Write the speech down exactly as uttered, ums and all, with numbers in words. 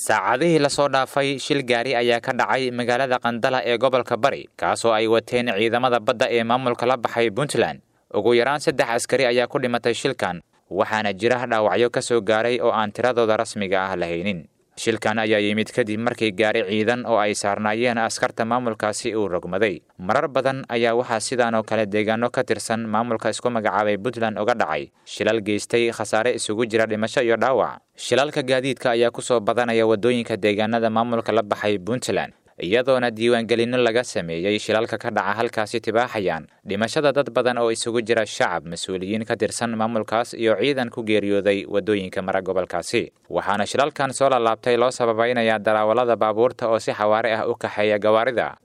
saacadihii la soo dhaafay shil gaari ayaa ka dhacay magaalada Qandala ee gobolka Bari kaasoo ay wateen ciidamada badda ee maamulka la baxay Puntland. Ugu yaraan saddex askari ayaa ku dhimatay shilkan, waxaana jira dhaawacyo ka soo gaaray oo aan tiradooda rasmiga ah lahaynin. Shilkan ayaa yimid kadib markii gaari ciidan oo ay saarnaayeen askarta maamulkaasi uu rogmaday. Marar badan ayaa waxaa sidaan oo kale deegaano ka tirsan maamulka isku magacaabay Puntland uga dhacay shilal geystay khasaare isugu jira dhimasho iyo dhaawac. Shilalka gaadiidka ayaa ku soo badanaya wadooyinka deegaanada maamulka la baxay Puntland, iyadoona diiwaangelino laga sameeyay shilalka ka dhaca halkaasi tibaaxayaan dhimashada dad badan oo isugu jira shacab, mas'uuliyiin ka tirsan maamulkaas iyo ciidan ku geeriyooday wadooyinka mara gobolkaasi. Waxaana shilalkan soo laabtay loo sababaynayaa darawalada baabuurta oo si xawaare ah u kaxeeya gawaarida.